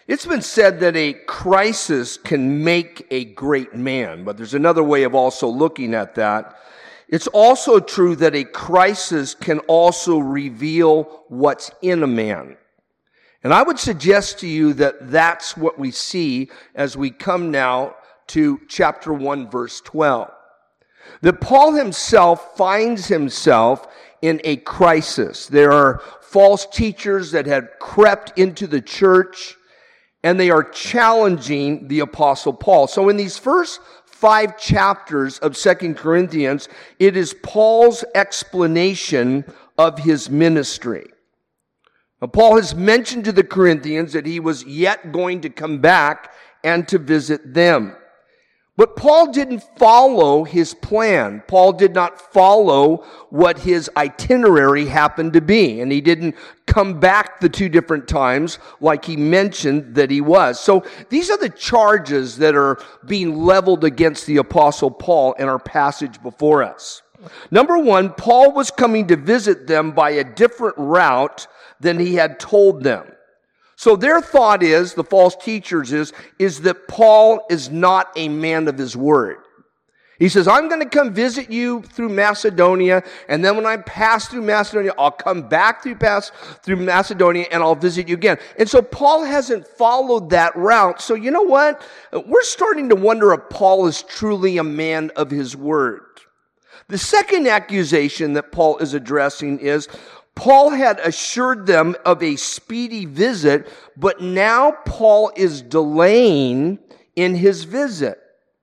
It's been said that a crisis can make a great man, but there's another way of also looking at that. It's also true that a crisis can also reveal what's in a man. And I would suggest to you that that's what we see as we come now to chapter 1, verse 12. That Paul himself finds himself in a crisis. There are false teachers that had crept into the church, and they are challenging the Apostle Paul. So in these first 5 chapters of 2 Corinthians, it is Paul's explanation of his ministry. Now, Paul has mentioned to the Corinthians that he was yet going to come back and to visit them. But Paul didn't follow his plan. Paul did not follow what his itinerary happened to be. And he didn't come back the 2 different times like he mentioned that he was. So these are the charges that are being leveled against the Apostle Paul in our passage before us. Number 1, Paul was coming to visit them by a different route than he had told them. So their thought is, the false teachers is that Paul is not a man of his word. He says, I'm going to come visit you through Macedonia, and then when I pass through Macedonia, I'll come back through Macedonia, and I'll visit you again. And so Paul hasn't followed that route. So you know what? We're starting to wonder if Paul is truly a man of his word. The second accusation that Paul is addressing is, Paul had assured them of a speedy visit, but now Paul is delaying in his visit.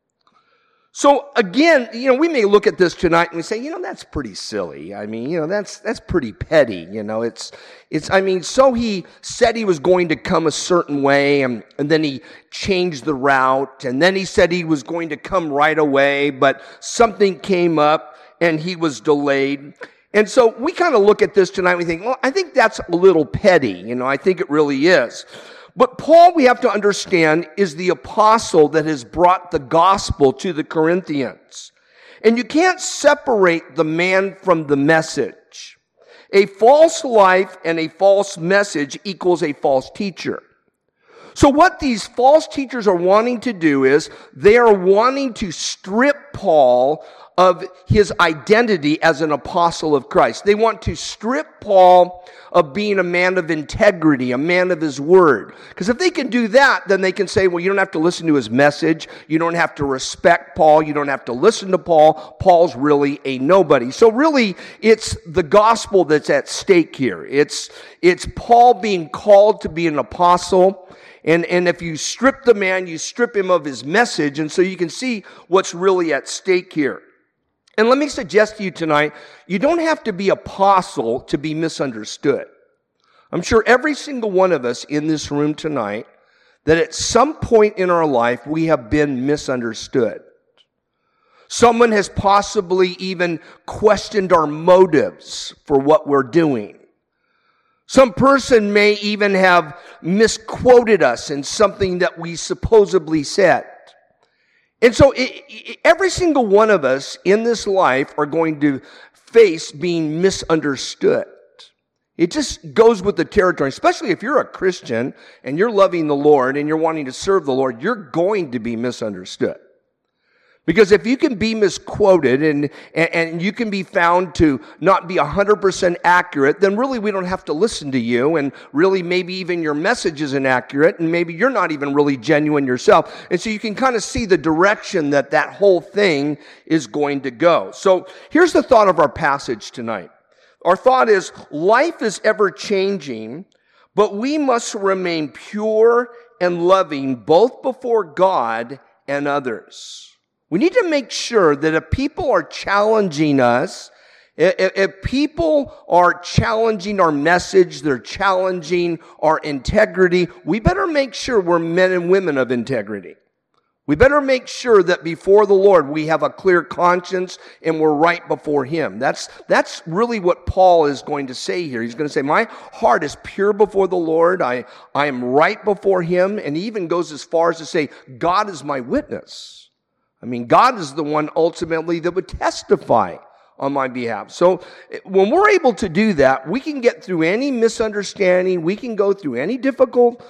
So again, we may look at this tonight and we say, that's pretty silly. I mean, that's pretty petty. So he said he was going to come a certain way, and then he changed the route, and then he said he was going to come right away, but something came up and he was delayed. And so we kind of look at this tonight and we think, well, I think that's a little petty. I think it really is. But Paul, we have to understand, is the apostle that has brought the gospel to the Corinthians. And you can't separate the man from the message. A false life and a false message equals a false teacher. So what these false teachers are wanting to do is they are wanting to strip Paul of his identity as an apostle of Christ. They want to strip Paul of being a man of integrity, a man of his word. Because if they can do that, then they can say, well, you don't have to listen to his message. You don't have to respect Paul. You don't have to listen to Paul. Paul's really a nobody. So really, it's the gospel that's at stake here. It's Paul being called to be an apostle. And if you strip the man, you strip him of his message. And so you can see what's really at stake here. And let me suggest to you tonight, you don't have to be apostle to be misunderstood. I'm sure every single one of us in this room tonight, that at some point in our life, we have been misunderstood. Someone has possibly even questioned our motives for what we're doing. Some person may even have misquoted us in something that we supposedly said. And so every single one of us in this life are going to face being misunderstood. It just goes with the territory, especially if you're a Christian and you're loving the Lord and you're wanting to serve the Lord, you're going to be misunderstood. Because if you can be misquoted and you can be found to not be 100% accurate, then really we don't have to listen to you, and really maybe even your message isn't accurate, and maybe you're not even really genuine yourself. And so you can kind of see the direction that whole thing is going to go. So here's the thought of our passage tonight. Our thought is, life is ever changing, but we must remain pure and loving both before God and others. We need to make sure that if people are challenging us, if people are challenging our message, they're challenging our integrity, we better make sure we're men and women of integrity. We better make sure that before the Lord we have a clear conscience and we're right before Him. That's really what Paul is going to say here. He's going to say, my heart is pure before the Lord. I am right before Him. And he even goes as far as to say, God is my witness. I mean, God is the one ultimately that would testify on my behalf. So when we're able to do that, we can get through any misunderstanding. We can go through any difficult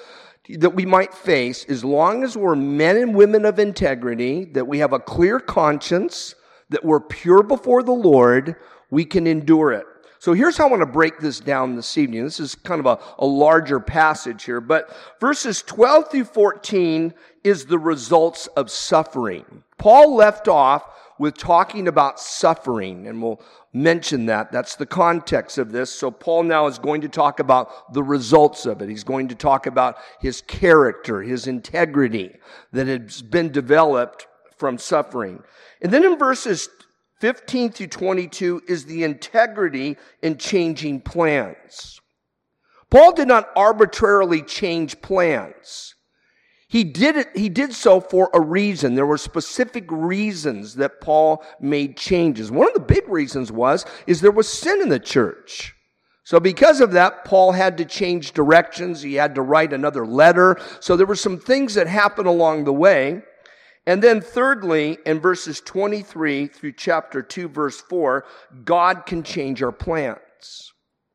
that we might face, as long as we're men and women of integrity, that we have a clear conscience, that we're pure before the Lord, we can endure it. So here's how I want to break this down this evening. This is kind of a larger passage here, but verses 12 through 14 is the results of suffering. Paul left off with talking about suffering, and we'll mention that. That's the context of this. So Paul now is going to talk about the results of it. He's going to talk about his character, his integrity that has been developed from suffering. And then in verses 15 through 22 is the integrity in changing plans. Paul did not arbitrarily change plans. He did so for a reason. There were specific reasons that Paul made changes. One of the big reasons is there was sin in the church. So because of that, Paul had to change directions. He had to write another letter. So there were some things that happened along the way. And then thirdly, in verses 23 through chapter 2, verse 4, God can change our plans.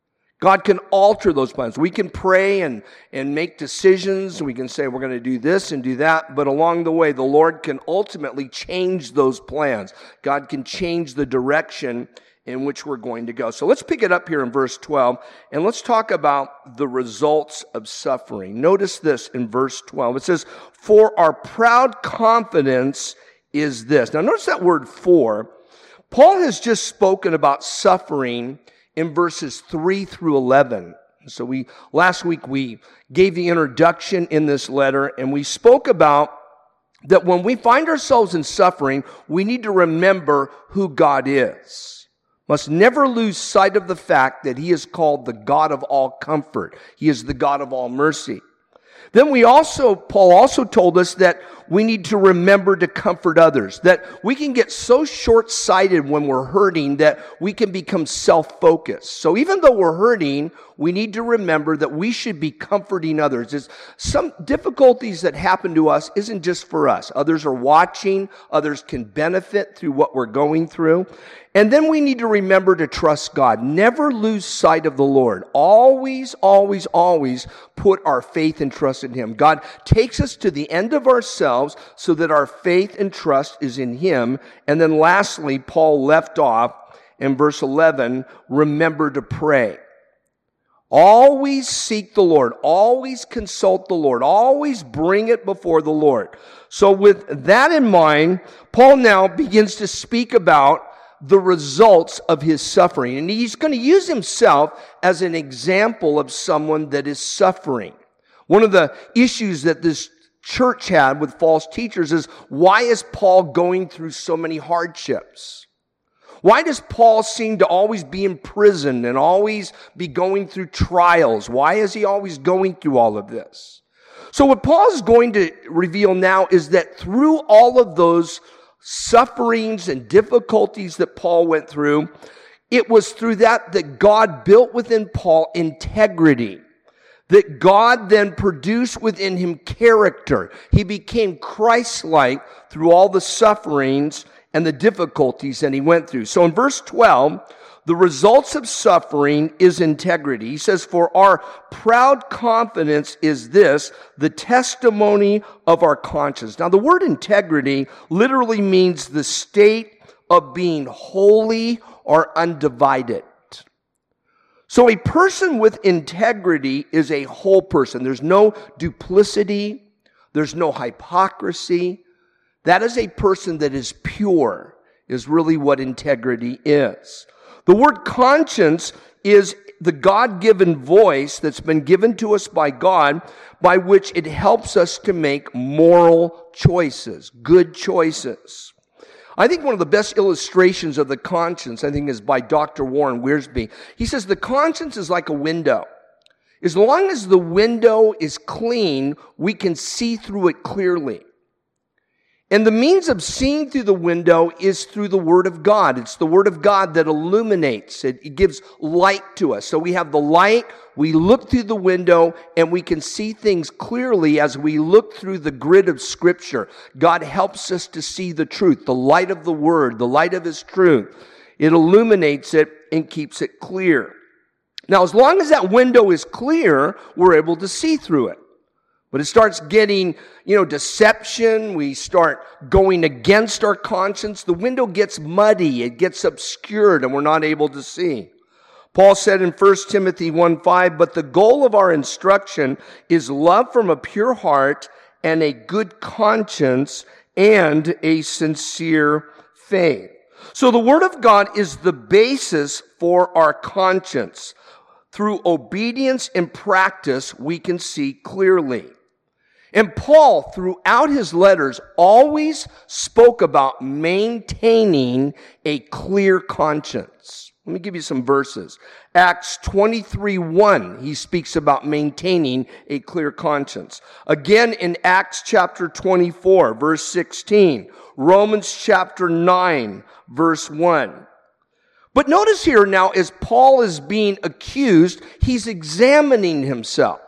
God can alter those plans. We can pray and make decisions. We can say we're going to do this and do that. But along the way, the Lord can ultimately change those plans. God can change the direction in which we're going to go. So let's pick it up here in verse 12, and let's talk about the results of suffering. Notice this in verse 12. It says, "For our proud confidence is this." Now notice that word "for." Paul has just spoken about suffering in verses 3 through 11. So last week we gave the introduction in this letter, and we spoke about that when we find ourselves in suffering, we need to remember who God is. Must never lose sight of the fact that He is called the God of all comfort. He is the God of all mercy. Then Paul also told us that we need to remember to comfort others, that we can get so short-sighted when we're hurting that we can become self-focused. So even though we're hurting, we need to remember that we should be comforting others. Some difficulties that happen to us isn't just for us. Others are watching. Others can benefit through what we're going through. And then we need to remember to trust God. Never lose sight of the Lord. Always, always, always put our faith and trust in Him. God takes us to the end of ourselves so that our faith and trust is in Him. And then lastly, Paul left off in verse 11, remember to pray. Always seek the Lord. Always consult the Lord. Always bring it before the Lord. So with that in mind, Paul now begins to speak about the results of his suffering. And he's going to use himself as an example of someone that is suffering. One of the issues that this church had with false teachers is, why is Paul going through so many hardships? Why does Paul seem to always be in prison and always be going through trials? Why is he always going through all of this? So what Paul is going to reveal now is that through all of those sufferings and difficulties that Paul went through, it was through that God built within Paul integrity, that God then produced within him character. He became Christ-like through all the sufferings and the difficulties that he went through. So in verse 12, the results of suffering is integrity. He says, "For our proud confidence is this, the testimony of our conscience." Now the word integrity literally means the state of being holy or undivided. So a person with integrity is a whole person. There's no duplicity. There's no hypocrisy. That is a person that is pure, is really what integrity is. The word conscience is the God-given voice that's been given to us by God, by which it helps us to make moral choices, good choices. I think one of the best illustrations of the conscience, is by Dr. Warren Wiersbe. He says the conscience is like a window. As long as the window is clean, we can see through it clearly. And the means of seeing through the window is through the Word of God. It's the Word of God that illuminates. It gives light to us. So we have the light, we look through the window, and we can see things clearly as we look through the grid of Scripture. God helps us to see the truth, the light of the Word, the light of His truth. It illuminates it and keeps it clear. Now, as long as that window is clear, we're able to see through it. But it starts getting, deception. We start going against our conscience. The window gets muddy. It gets obscured and we're not able to see. Paul said in 1 Timothy 1:5, but the goal of our instruction is love from a pure heart and a good conscience and a sincere faith. So the Word of God is the basis for our conscience. Through obedience and practice, we can see clearly. And Paul, throughout his letters, always spoke about maintaining a clear conscience. Let me give you some verses. Acts 23:1, he speaks about maintaining a clear conscience. Again, in Acts chapter 24, verse 16. Romans chapter 9, verse 1. But notice here now, as Paul is being accused, he's examining himself.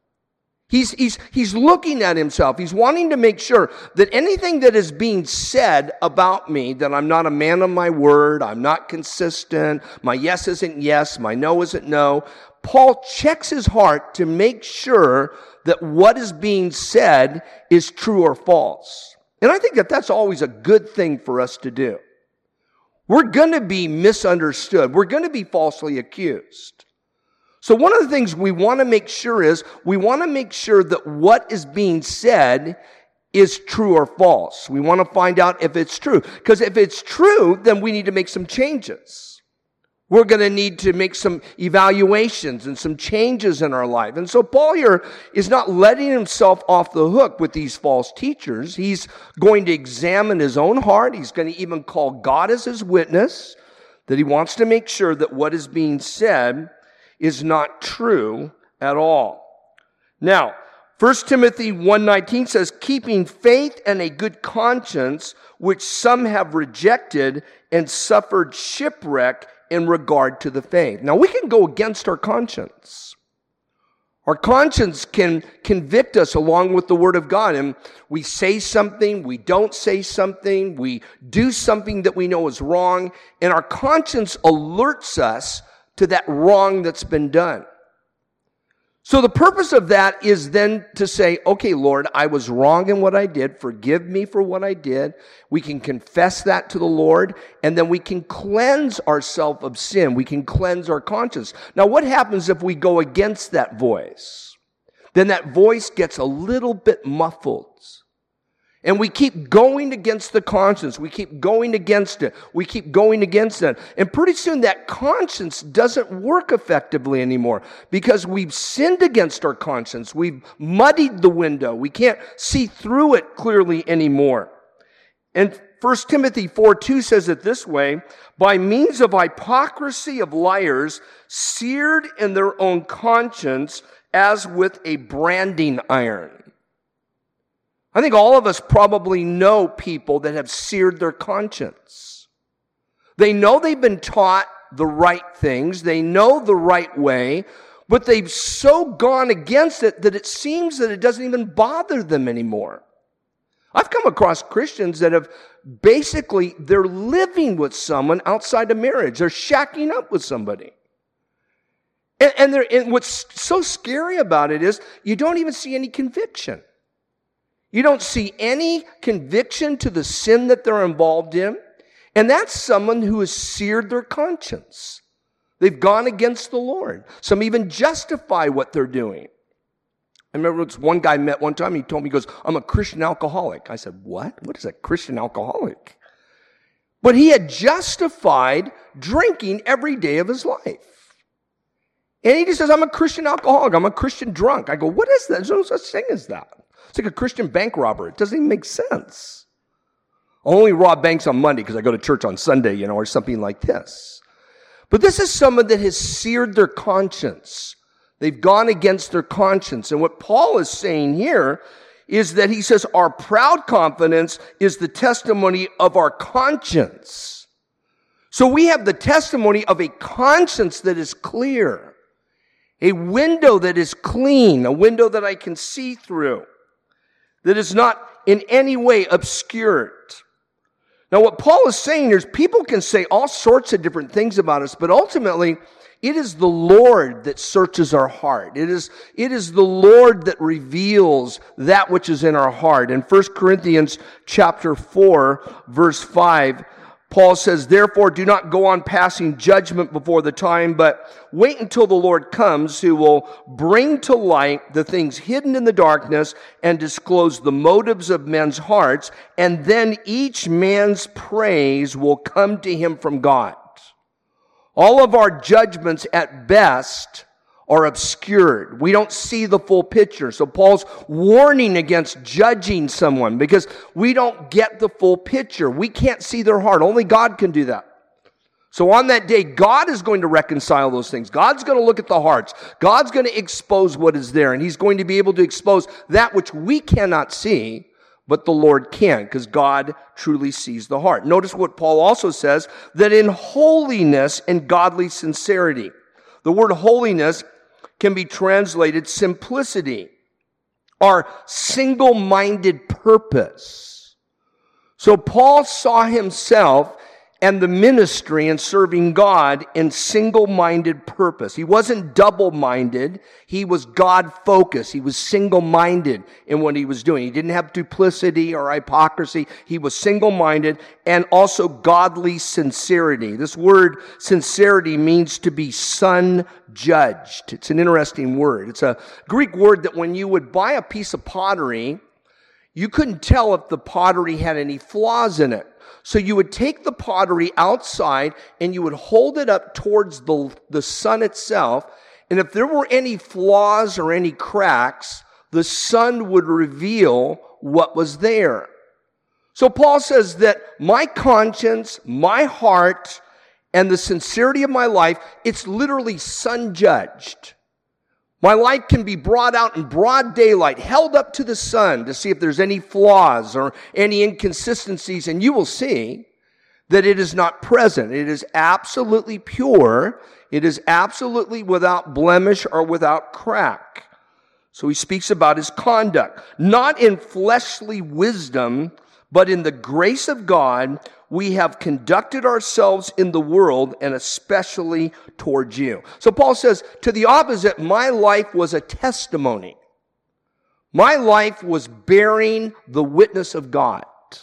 He's looking at himself. He's wanting to make sure that anything that is being said about me, that I'm not a man of my word, I'm not consistent, my yes isn't yes, my no isn't no. Paul checks his heart to make sure that what is being said is true or false. And I think that that's always a good thing for us to do. We're going to be misunderstood. We're going to be falsely accused. So one of the things we want to make sure is, we want to make sure that what is being said is true or false. We want to find out if it's true. Because if it's true, then we need to make some changes. We're going to need to make some evaluations and some changes in our life. And so Paul here is not letting himself off the hook with these false teachers. He's going to examine his own heart. He's going to even call God as his witness, that he wants to make sure that what is being said is not true at all. Now, 1 Timothy 1:19 says, keeping faith and a good conscience, which some have rejected and suffered shipwreck in regard to the faith. Now, we can go against our conscience. Our conscience can convict us along with the Word of God. And we say something, we don't say something, we do something that we know is wrong, and our conscience alerts us to that wrong that's been done. So the purpose of that is then to say, okay, Lord, I was wrong in what I did. Forgive me for what I did. We can confess that to the Lord, and then we can cleanse ourselves of sin. We can cleanse our conscience. Now, what happens if we go against that voice? Then that voice gets a little bit muffled. And we keep going against the conscience. We keep going against it. We keep going against it. And pretty soon that conscience doesn't work effectively anymore because we've sinned against our conscience. We've muddied the window. We can't see through it clearly anymore. And 1 Timothy 4:2 says it this way, by means of hypocrisy of liars, seared in their own conscience as with a branding iron. I think all of us probably know people that have seared their conscience. They know they've been taught the right things. They know the right way, but they've so gone against it that it seems that it doesn't even bother them anymore. I've come across Christians that have basically, they're living with someone outside of marriage. They're shacking up with somebody. And what's so scary about it is you don't even see any conviction. You don't see any conviction to the sin that they're involved in. And that's someone who has seared their conscience. They've gone against the Lord. Some even justify what they're doing. I remember one guy I met one time, he told me, he goes, I'm a Christian alcoholic. I said, what? What is a Christian alcoholic? But he had justified drinking every day of his life. And he just says, I'm a Christian alcoholic. I'm a Christian drunk. I go, what is that? There's no such thing as that. It's like a Christian bank robber. It doesn't even make sense. I only rob banks on Monday because I go to church on Sunday, or something like this. But this is someone that has seared their conscience. They've gone against their conscience. And what Paul is saying here is that he says our proud confidence is the testimony of our conscience. So we have the testimony of a conscience that is clear, a window that is clean, a window that I can see through, that is not in any way obscured. Now, what Paul is saying is people can say all sorts of different things about us, but ultimately, It is the Lord that searches our heart. It is the Lord that reveals that which is in our heart. In 1 Corinthians chapter 4, verse 5, Paul says, "Therefore do not go on passing judgment before the time, but wait until the Lord comes, who will bring to light the things hidden in the darkness and disclose the motives of men's hearts, and then each man's praise will come to him from God." All of our judgments at best are obscured. We don't see the full picture. So Paul's warning against judging someone because we don't get the full picture. We can't see their heart. Only God can do that. So on that day, God is going to reconcile those things. God's going to look at the hearts. God's going to expose what is there. And He's going to be able to expose that which we cannot see, but the Lord can, because God truly sees the heart. Notice what Paul also says, that in holiness and godly sincerity. The word holiness can be translated simplicity, or single-minded purpose. So Paul saw himself and the ministry and serving God in single-minded purpose. He wasn't double-minded. He was God-focused. He was single-minded in what he was doing. He didn't have duplicity or hypocrisy. He was single-minded and also godly sincerity. This word sincerity means to be sun-judged. It's an interesting word. It's a Greek word that when you would buy a piece of pottery, you couldn't tell if the pottery had any flaws in it. So you would take the pottery outside and you would hold it up towards the sun itself. And if there were any flaws or any cracks, the sun would reveal what was there. So Paul says that my conscience, my heart, and the sincerity of my life, it's literally sun-judged. My life can be brought out in broad daylight, held up to the sun to see if there's any flaws or any inconsistencies, and you will see that it is not present. It is absolutely pure. It is absolutely without blemish or without crack. So he speaks about his conduct, not in fleshly wisdom, but in the grace of God, we have conducted ourselves in the world and especially towards you. So Paul says, to the opposite, my life was a testimony. My life was bearing the witness of God.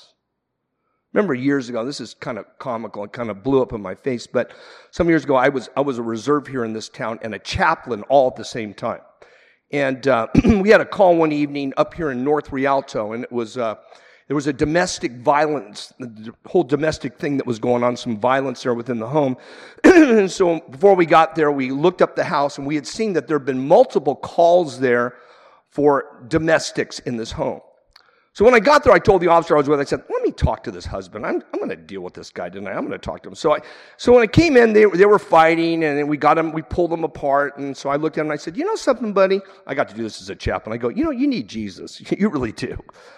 Remember years ago, this is kind of comical, it kind of blew up in my face, but some years ago I was a reserve here in this town and a chaplain all at the same time. And we had a call one evening up here in North Rialto, and it was there was a domestic violence, the whole domestic thing that was going on, some violence there within the home. And so before we got there, we looked up the house, and we had seen that there had been multiple calls there for domestics in this home. So when I got there, I told the officer I was with, I said, let me talk to this husband. I'm going to deal with this guy tonight. I'm going to talk to him. So when I came in, they were fighting, and we pulled them apart. And so I looked at him and I said, you know something, buddy? I got to do this as a chaplain. I go, you need Jesus. You really do.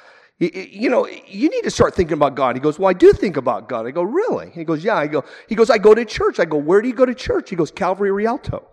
You need to start thinking about God. He goes, well, I do think about God. I go, really? He goes, yeah. He goes, I go to church. I go, where do you go to church? He goes, Calvary Rialto.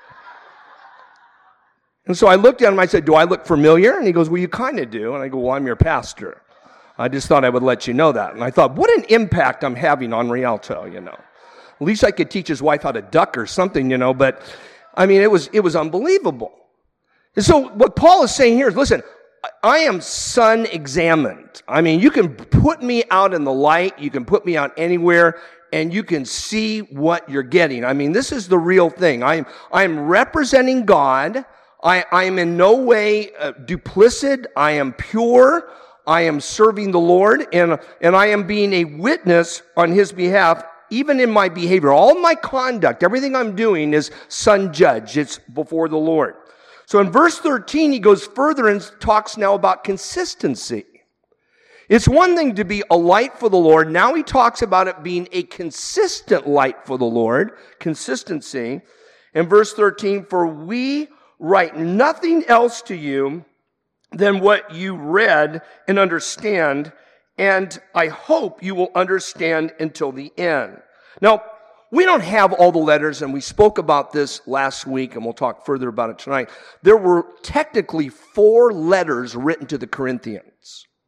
And so I looked at him, I said, do I look familiar? And he goes, well, you kind of do. And I go, well, I'm your pastor. I just thought I would let you know that. And I thought, what an impact I'm having on Rialto, At least I could teach his wife how to duck or something, But, I mean, it was unbelievable. And so what Paul is saying here is, listen, I am sun examined. I mean, you can put me out in the light, you can put me out anywhere, and you can see what you're getting. I mean, this is the real thing. I am representing God. I am in no way duplicit. I am pure. I am serving the Lord, and I am being a witness on His behalf, even in my behavior. All my conduct, everything I'm doing is sun-judged. It's before the Lord. So in verse 13, he goes further and talks now about consistency. It's one thing to be a light for the Lord. Now he talks about it being a consistent light for the Lord. Consistency. In verse 13, for we write nothing else to you than what you read and understand, and I hope you will understand until the end. Now, we don't have all the letters, and we spoke about this last week, and we'll talk further about it tonight. There were technically 4 letters written to the Corinthians.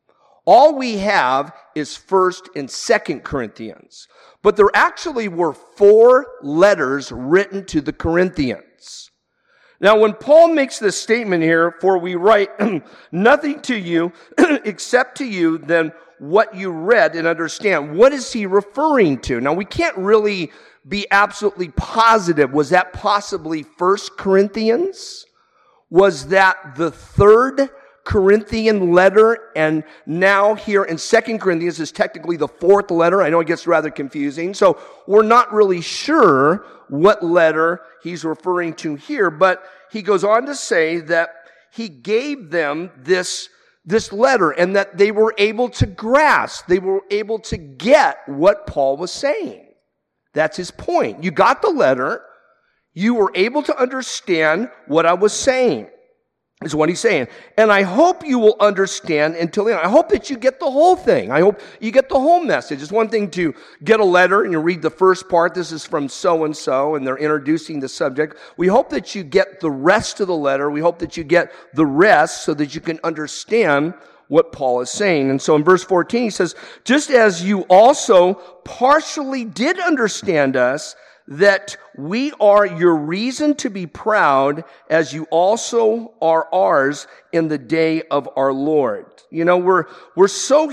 All we have is 1st and 2nd Corinthians. But there actually were 4 letters written to the Corinthians. Now, when Paul makes this statement here, for we write nothing to you except to you than what you read and understand, what is he referring to? Now, we can't really be absolutely positive. Was that possibly 1 Corinthians? Was that the 3rd Corinthian letter? And now here in 2 Corinthians is technically the 4th letter. I know it gets rather confusing. So we're not really sure what letter he's referring to here, but he goes on to say that he gave them this letter and that they were able to grasp, they were able to get what Paul was saying. That's his point. You got the letter. You were able to understand what I was saying, is what he's saying. And I hope you will understand until the end. I hope that you get the whole thing. I hope you get the whole message. It's one thing to get a letter and you read the first part. This is from so-and-so, and they're introducing the subject. We hope that you get the rest of the letter. We hope that you get the rest so that you can understand what Paul is saying. And so in verse 14, he says, just as you also partially did understand us, that we are your reason to be proud, as you also are ours in the day of our Lord. You know, we're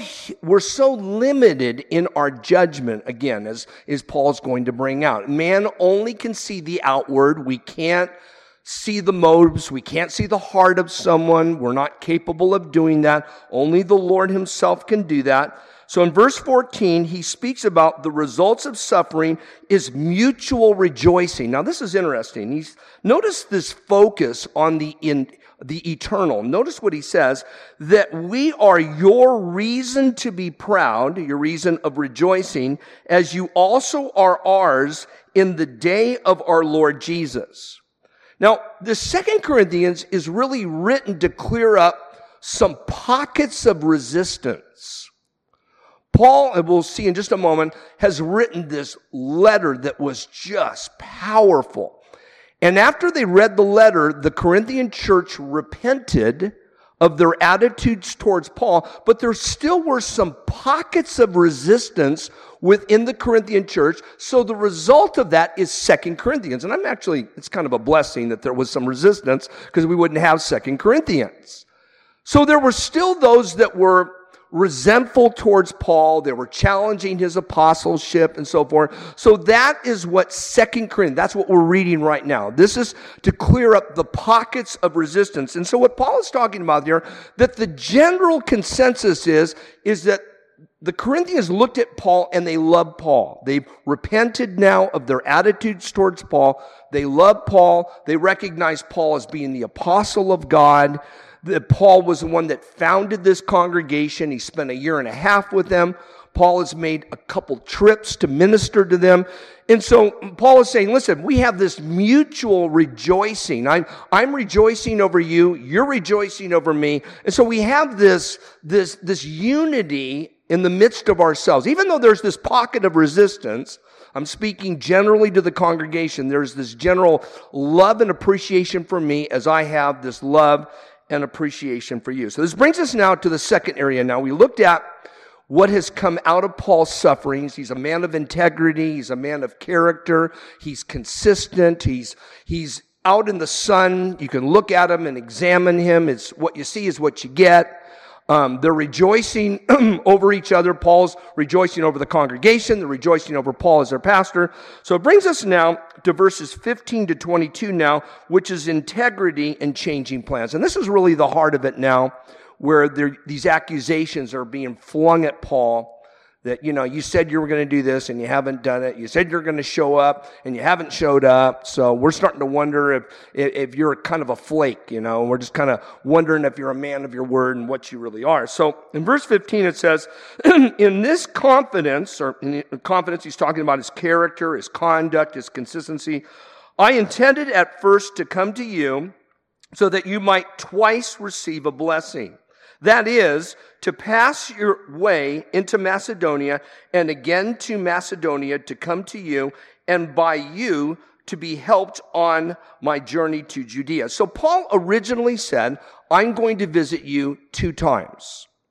so limited in our judgment, again, as Paul's going to bring out. Man only can see the outward. We can't see the motives. We can't see the heart of someone. We're not capable of doing that. Only the Lord himself can do that. So in verse 14, he speaks about the results of suffering is mutual rejoicing. Now this is interesting. Notice this focus on the eternal. Notice what he says, that we are your reason to be proud, your reason of rejoicing, as you also are ours in the day of our Lord Jesus. Now, the 2 Corinthians is really written to clear up some pockets of resistance. Paul, and we'll see in just a moment, has written this letter that was just powerful. And after they read the letter, the Corinthian church repented of their attitudes towards Paul, but there still were some pockets of resistance within the Corinthian church. So the result of that is 2 Corinthians. And it's kind of a blessing that there was some resistance, because we wouldn't have 2 Corinthians. So there were still those that were resentful towards Paul. They were challenging his apostleship and so forth. So that is what 2 Corinthians, that's what we're reading right now. This is to clear up the pockets of resistance. And so what Paul is talking about here, that the general consensus is that the Corinthians looked at Paul and they loved Paul. They've repented now of their attitudes towards Paul. They love Paul. They recognize Paul as being the apostle of God. That Paul was the one that founded this congregation. He spent 1.5 years with them. Paul has made a couple trips to minister to them. And so Paul is saying, listen, we have this mutual rejoicing. I'm rejoicing over you. You're rejoicing over me. And so we have this unity in the midst of ourselves. Even though there's this pocket of resistance, I'm speaking generally to the congregation. There's this general love and appreciation for me as I have this love and appreciation for you. So this brings us now to the second area. Now we looked at what has come out of Paul's sufferings. He's a man of integrity. He's a man of character. He's consistent. He's out in the sun. You can look at him and examine him. It's what you see is what you get. They're rejoicing over each other. Paul's rejoicing over the congregation. They're rejoicing over Paul as their pastor. So it brings us now to verses 15 to 22 now, which is integrity and changing plans. And this is really the heart of it now, where these accusations are being flung at Paul that, you said you were going to do this and you haven't done it. You said you're going to show up and you haven't showed up. So we're starting to wonder if you're kind of a flake, We're just kind of wondering if you're a man of your word and what you really are. So in verse 15 it says, in this confidence, or in confidence he's talking about his character, his conduct, his consistency. I intended at first to come to you so that you might twice receive a blessing. That is, to pass your way into Macedonia, and again to Macedonia to come to you, and by you to be helped on my journey to Judea. So Paul originally said, I'm going to visit you 2 times.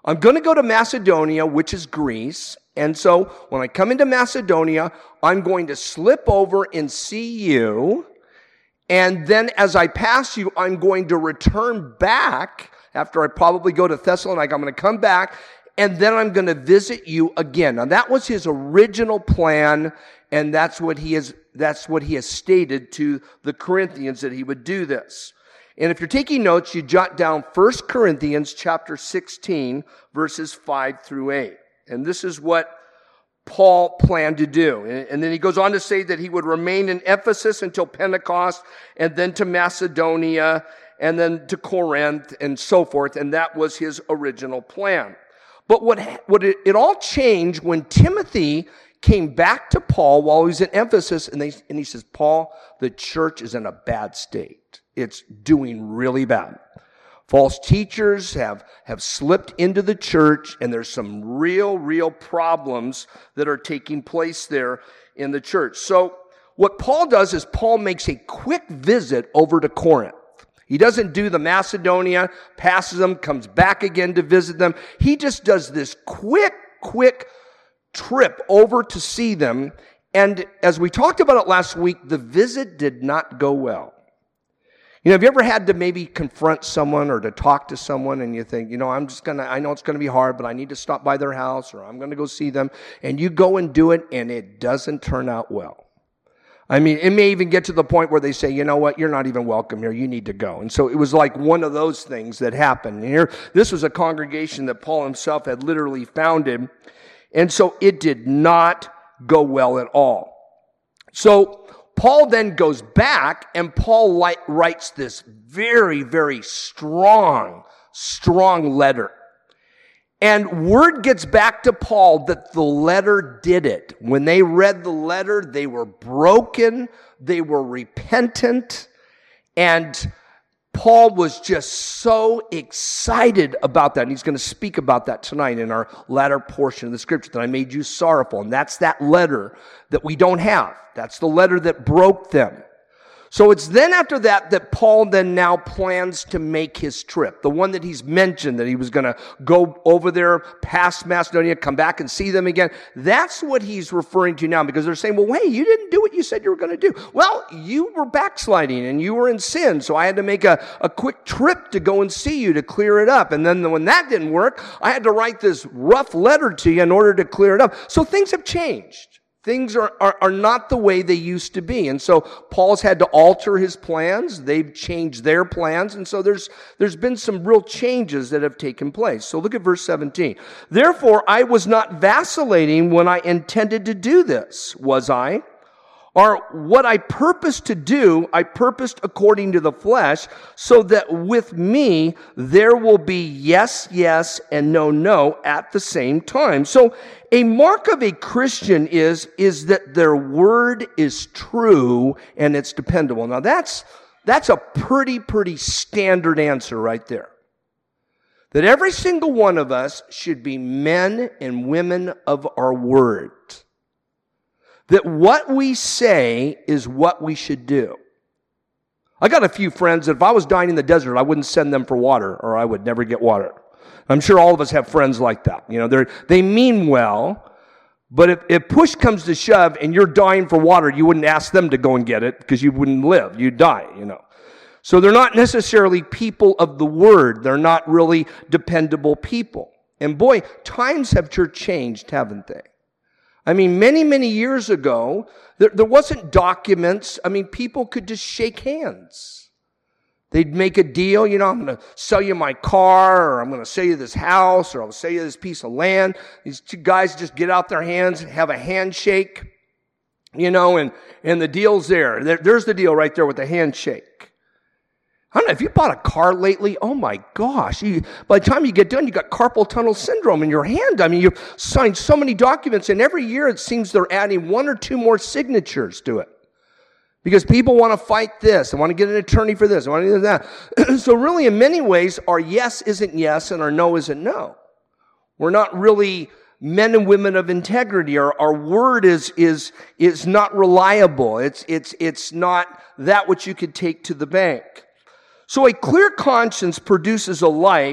I'm going to go to Macedonia, which is Greece. And so when I come into Macedonia, I'm going to slip over and see you. And then as I pass you, I'm going to return back. After I probably go to Thessalonica, I'm going to come back. And then I'm going to visit you again. Now that was his original plan. And that's what he has stated to the Corinthians, that he would do this. And if you're taking notes, you jot down 1 Corinthians chapter 16, verses 5 through 8. And this is what Paul planned to do. And then he goes on to say that he would remain in Ephesus until Pentecost, and then to Macedonia, and then to Corinth, and so forth. And that was his original plan. But it all changed when Timothy came back to Paul while he was in Ephesus, and he says, Paul, the church is in a bad state. It's doing really bad. False teachers have slipped into the church, and there's some real problems that are taking place there in the church. So what Paul does is Paul makes a quick visit over to Corinth. He doesn't do the Macedonia, passes them, comes back again to visit them. He just does this quick trip over to see them. And as we talked about it last week, the visit did not go well. You know, have you ever had to maybe confront someone or to talk to someone and you think, you know, I know it's going to be hard, but I need to stop by their house or I'm going to go see them. And you go and do it and it doesn't turn out well. I mean, it may even get to the point where they say, you know what, you're not even welcome here. You need to go. And so it was like one of those things that happened. And here, this was a congregation that Paul himself had literally founded. And so it did not go well at all. So Paul then goes back, and Paul writes this very strong letter. And word gets back to Paul that the letter did it. When they read the letter, they were broken, they were repentant, and Paul was just so excited about that. And he's going to speak about that tonight in our latter portion of the scripture, that I made you sorrowful. And that's that letter that we don't have. That's the letter that broke them. So it's then after that Paul then now plans to make his trip. The one that he's mentioned, that he was going to go over there past Macedonia, come back and see them again. That's what he's referring to now, because they're saying, well, hey, you didn't do what you said you were going to do. Well, you were backsliding and you were in sin, so I had to make a quick trip to go and see you to clear it up. And then when that didn't work, I had to write this rough letter to you in order to clear it up. So things have changed. Things are not the way they used to be. And so Paul's had to alter his plans. They've changed their plans. And so there's been some real changes that have taken place. So look at verse 17. Therefore, I was not vacillating when I intended to do this, was I? Or what I purposed to do, I purposed according to the flesh, so that with me there will be yes, yes, and no, no at the same time. So a mark of a Christian is that their word is true and it's dependable. Now that's a pretty standard answer right there. That every single one of us should be men and women of our word. That what we say is what we should do. I got a few friends that if I was dying in the desert, I wouldn't send them for water, or I would never get water. I'm sure all of us have friends like that. You know, they mean well, but if push comes to shove and you're dying for water, you wouldn't ask them to go and get it because you wouldn't live. You'd die, you know. So they're not necessarily people of the word. They're not really dependable people. And boy, times have sure changed, haven't they? I mean, many years ago, there wasn't documents. I mean, people could just shake hands. They'd make a deal, you know, I'm going to sell you my car, or I'm going to sell you this house, or I'll sell you this piece of land. These two guys just get out their hands, have a handshake, you know, and the deal's there. There's the deal right there with the handshake. I don't know, if you bought a car lately, oh my gosh, by the time you get done, you got carpal tunnel syndrome in your hand. I mean, you've signed so many documents, and every year it seems they're adding one or two more signatures to it. Because people want to fight this, and want to get an attorney for this, and want to do that. So really, in many ways, our yes isn't yes, and our no isn't no. We're not really men and women of integrity. Our word is not reliable. It's not that which you could take to the bank. So a clear conscience produces a life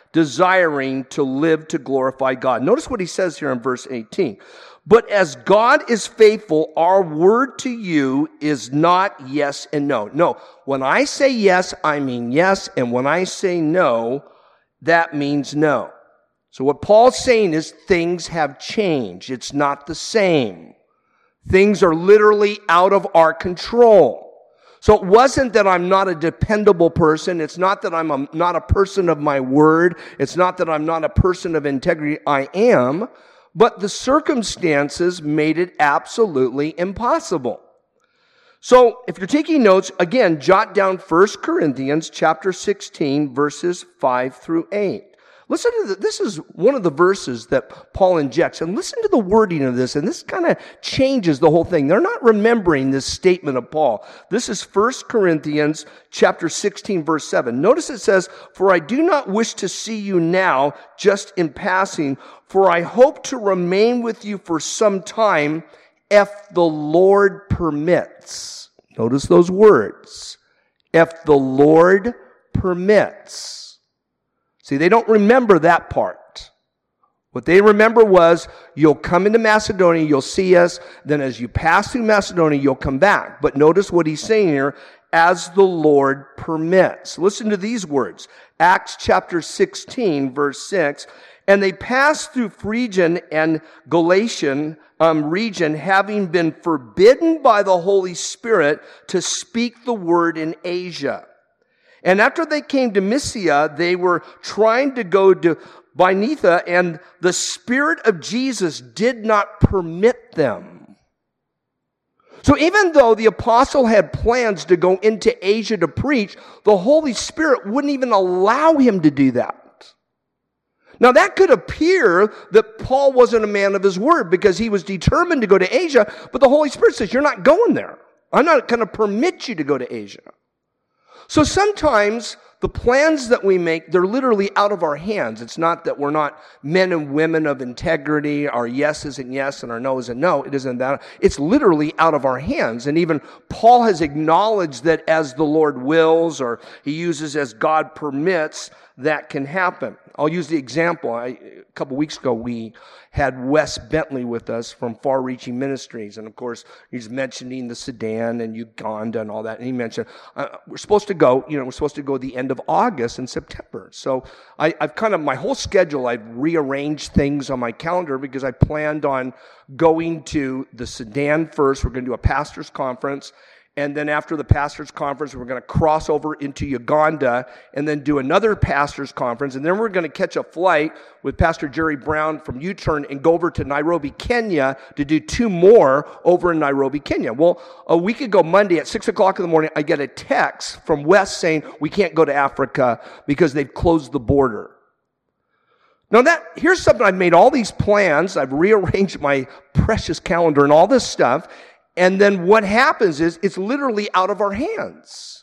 desiring to live to glorify God. Notice what he says here in verse 18. But as God is faithful, our word to you is not yes and no. No, when I say yes, I mean yes. And when I say no, that means no. So what Paul's saying is things have changed. It's not the same. Things are literally out of our control. So it wasn't that I'm not a dependable person. It's not that I'm not a person of my word. It's not that I'm not a person of integrity. I am. But the circumstances made it absolutely impossible. So if you're taking notes, again, jot down 1 Corinthians chapter 16, verses 5 through 8. Listen to this is one of the verses that Paul injects. And listen to the wording of this. And this kind of changes the whole thing. They're not remembering this statement of Paul. This is 1 Corinthians chapter 16, verse 7. Notice it says, "For I do not wish to see you now, just in passing, for I hope to remain with you for some time, if the Lord permits." Notice those words. If the Lord permits. See, they don't remember that part. What they remember was, you'll come into Macedonia, you'll see us, then as you pass through Macedonia, you'll come back. But notice what he's saying here, as the Lord permits. Listen to these words. Acts chapter 16, verse 6. "And they passed through Phrygian and Galatian region, having been forbidden by the Holy Spirit to speak the word in Asia. And after they came to Mysia, they were trying to go to Bithynia, and the Spirit of Jesus did not permit them." So even though the apostle had plans to go into Asia to preach, the Holy Spirit wouldn't even allow him to do that. Now that could appear that Paul wasn't a man of his word because he was determined to go to Asia, but the Holy Spirit says, "You're not going there. I'm not going to permit you to go to Asia." So sometimes the plans that we make, they're literally out of our hands. It's not that we're not men and women of integrity. Our yes isn't yes and our no isn't no. It isn't that. It's literally out of our hands. And even Paul has acknowledged that as the Lord wills, or he uses as God permits, that can happen. I'll use the example. A couple weeks ago, we had Wes Bentley with us from Far Reaching Ministries. And of course, he's mentioning the Sudan and Uganda and all that. And he mentioned, we're supposed to go the end of August and September. So I've kind of, my whole schedule, I've rearranged things on my calendar because I planned on going to the Sudan first. We're going to do a pastor's conference. And then after the pastor's conference, we're going to cross over into Uganda and then do another pastor's conference. And then we're going to catch a flight with Pastor Jerry Brown from U-Turn and go over to Nairobi, Kenya to do 2 more over in Nairobi, Kenya. Well, a week ago, Monday at 6 o'clock in the morning, I get a text from Wes saying we can't go to Africa because they've closed the border. Now here's something. I've made all these plans. I've rearranged my precious calendar and all this stuff. And then what happens is it's literally out of our hands.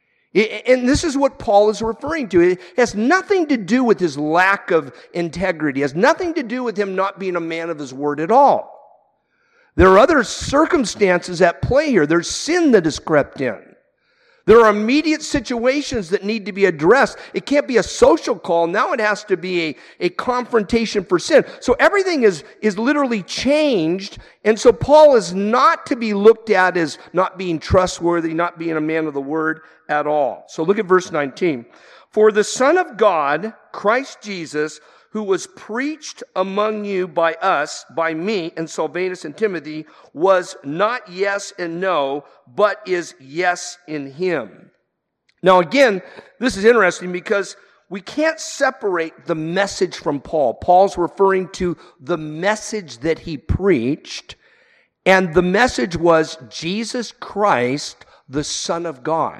And this is what Paul is referring to. It has nothing to do with his lack of integrity. It has nothing to do with him not being a man of his word at all. There are other circumstances at play here. There's sin that has crept in. There are immediate situations that need to be addressed. It can't be a social call. Now it has to be a confrontation for sin. So everything is literally changed. And so Paul is not to be looked at as not being trustworthy, not being a man of the word at all. So look at verse 19. "For the Son of God, Christ Jesus, who was preached among you by us, by me and Silvanus and Timothy, was not yes and no, but is yes in him." Now again, this is interesting because we can't separate the message from Paul. Paul's referring to the message that he preached, and the message was Jesus Christ, the Son of God.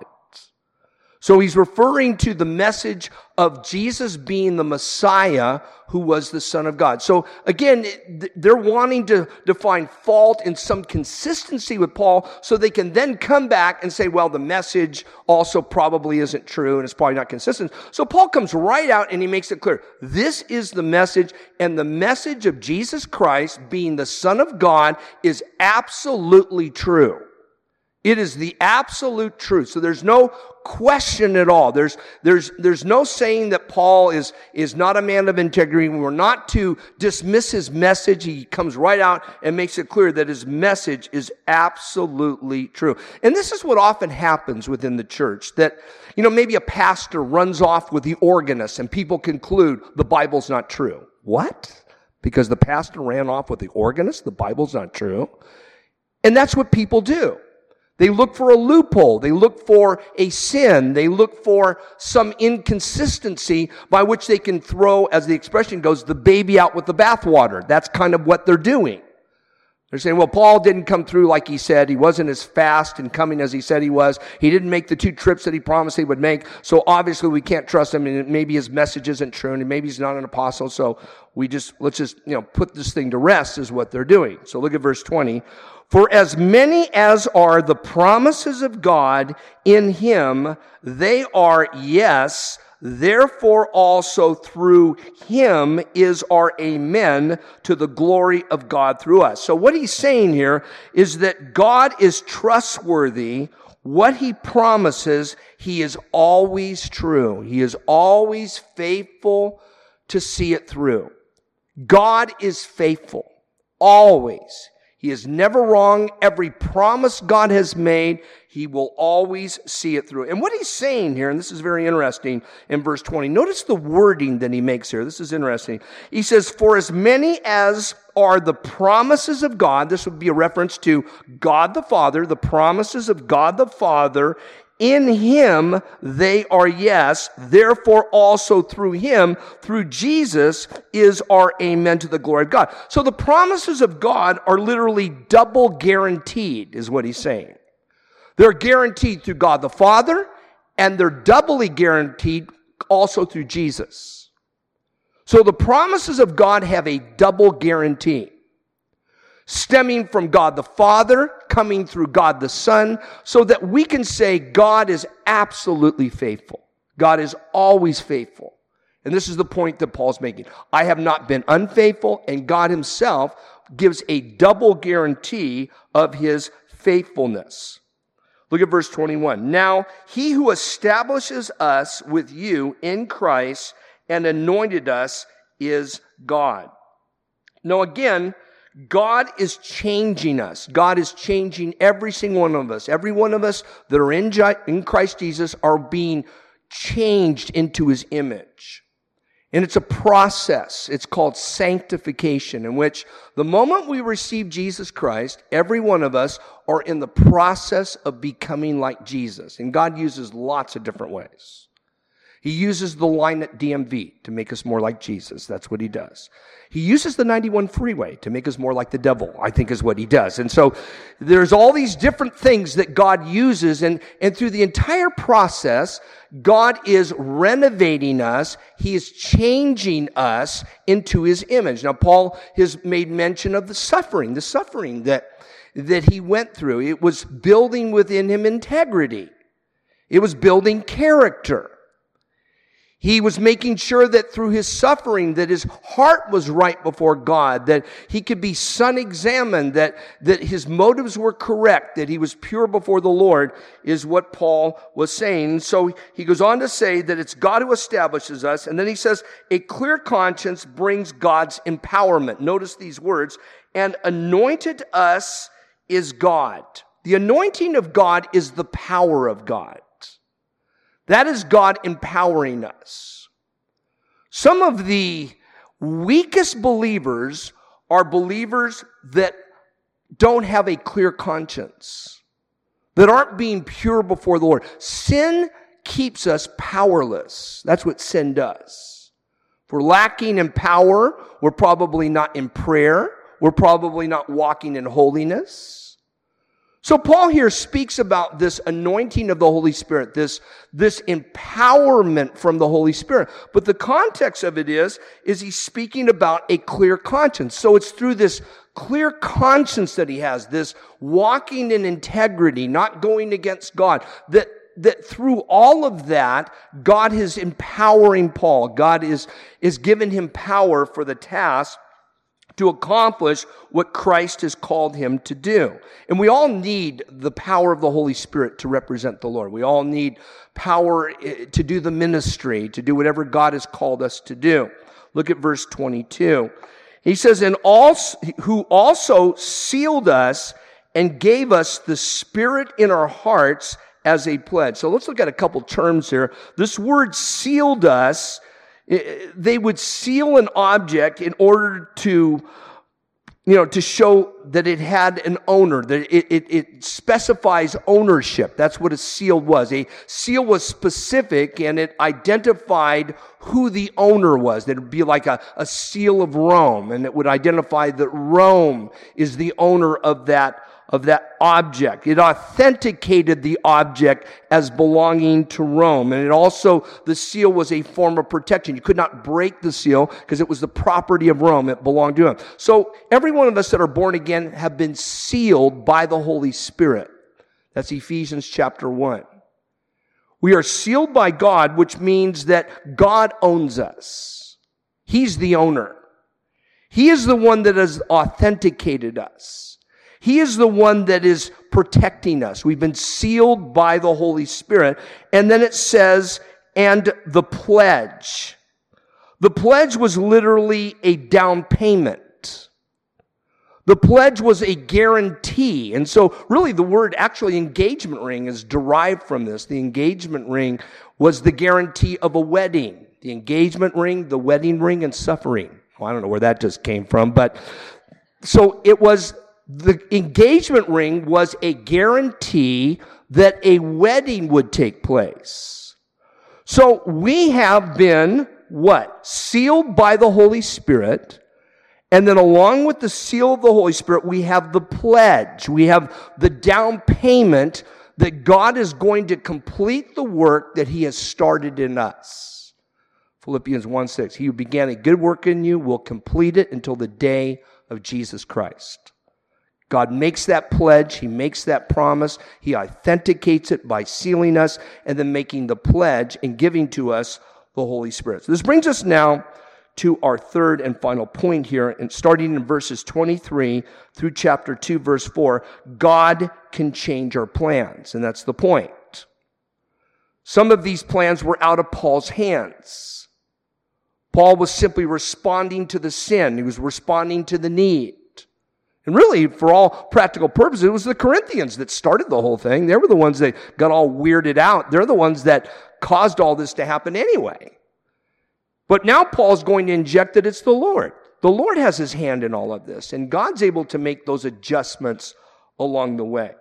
So he's referring to the message of Jesus being the Messiah who was the Son of God. So again, they're wanting to find fault in some consistency with Paul so they can then come back and say, well, the message also probably isn't true and it's probably not consistent. So Paul comes right out and he makes it clear. This is the message, and the message of Jesus Christ being the Son of God is absolutely true. It is the absolute truth. So there's no question at all. There's no saying that Paul is not a man of integrity. We're not to dismiss his message. He comes right out and makes it clear that his message is absolutely true. And this is what often happens within the church, that, maybe a pastor runs off with the organist and people conclude the Bible's not true. What? Because the pastor ran off with the organist, the Bible's not true? And that's what people do. They look for a loophole. They look for a sin. They look for some inconsistency by which they can throw, as the expression goes, the baby out with the bathwater. That's kind of what they're doing. They're saying, well, Paul didn't come through like he said. He wasn't as fast and coming as he said he was. He didn't make the 2 trips that he promised he would make. So obviously we can't trust him, and maybe his message isn't true, and maybe he's not an apostle. So let's just put this thing to rest, is what they're doing. So look at verse 20. For as many as are the promises of God in him, they are yes. Therefore also through him is our amen to the glory of God through us. So what he's saying here is that God is trustworthy. What he promises, he is always true. He is always faithful to see it through. God is faithful. Always. He is never wrong. Every promise God has made, he will always see it through. And what he's saying here, and this is very interesting in verse 20, notice the wording that he makes here. This is interesting. He says, for as many as are the promises of God, this would be a reference to God the Father, the promises of God the Father, in him they are yes, therefore also through him, through Jesus, is our amen to the glory of God. So the promises of God are literally double guaranteed, is what he's saying. They're guaranteed through God the Father, and they're doubly guaranteed also through Jesus. So the promises of God have a double guarantee, stemming from God the Father, coming through God the Son, so that we can say God is absolutely faithful. God is always faithful. And this is the point that Paul's making. I have not been unfaithful, and God himself gives a double guarantee of his faithfulness. Look at verse 21. Now, he who establishes us with you in Christ and anointed us is God. Now again, God is changing us. God is changing every single one of us. Every one of us that are in Christ Jesus are being changed into his image. And it's a process. It's called sanctification, in which the moment we receive Jesus Christ, every one of us are in the process of becoming like Jesus. And God uses lots of different ways. He uses the line at DMV to make us more like Jesus. That's what he does. He uses the 91 freeway to make us more like the devil, I think is what he does. And so there's all these different things that God uses, and through the entire process, God is renovating us. He is changing us into his image. Now, Paul has made mention of the suffering that he went through. It was building within him integrity. It was building character. He was making sure that through his suffering, that his heart was right before God, that he could be sun-examined, that his motives were correct, that he was pure before the Lord, is what Paul was saying. So he goes on to say that it's God who establishes us, and then he says, a clear conscience brings God's empowerment. Notice these words, and anointed us is God. The anointing of God is the power of God. That is God empowering us. Some of the weakest believers are believers that don't have a clear conscience, that aren't being pure before the Lord. Sin keeps us powerless. That's what sin does. If we're lacking in power, we're probably not in prayer. We're probably not walking in holiness. So Paul here speaks about this anointing of the Holy Spirit, this empowerment from the Holy Spirit. But the context of it is he's speaking about a clear conscience. So it's through this clear conscience that he has, this walking in integrity, not going against God, that through all of that, God is empowering Paul. God is giving him power for the task to accomplish what Christ has called him to do. And we all need the power of the Holy Spirit to represent the Lord. We all need power to do the ministry, to do whatever God has called us to do. Look at verse 22. He says, "And also, who also sealed us and gave us the Spirit in our hearts as a pledge." So let's look at a couple terms here. This word sealed us, they would seal an object in order to show that it had an owner, that it specifies ownership. That's what a seal was. A seal was specific, and it identified who the owner was. It would be like a seal of Rome, and it would identify that Rome is the owner of that object. It authenticated the object as belonging to Rome. And it also, the seal was a form of protection. You could not break the seal because it was the property of Rome. It belonged to him. So every one of us that are born again have been sealed by the Holy Spirit. That's Ephesians chapter 1. We are sealed by God, which means that God owns us. He's the owner. He is the one that has authenticated us. He is the one that is protecting us. We've been sealed by the Holy Spirit. And then it says, and the pledge. The pledge was literally a down payment. The pledge was a guarantee. And so really the word actually engagement ring is derived from this. The engagement ring was the guarantee of a wedding. The engagement ring, the wedding ring, and suffering. Well, I don't know where that just came from, but so it was. The engagement ring was a guarantee that a wedding would take place. So we have been, what? Sealed by the Holy Spirit. And then along with the seal of the Holy Spirit, we have the pledge. We have the down payment that God is going to complete the work that he has started in us. Philippians 1:6, he who began a good work in you will complete it until the day of Jesus Christ. God makes that pledge. He makes that promise. He authenticates it by sealing us and then making the pledge and giving to us the Holy Spirit. So this brings us now to our third and final point here, and starting in verses 23 through chapter 2, verse 4, God can change our plans, and that's the point. Some of these plans were out of Paul's hands. Paul was simply responding to the sin. He was responding to the need. And really, for all practical purposes, it was the Corinthians that started the whole thing. They were the ones that got all weirded out. They're the ones that caused all this to happen anyway. But now Paul's going to inject that it's the Lord. The Lord has his hand in all of this, and God's able to make those adjustments along the way.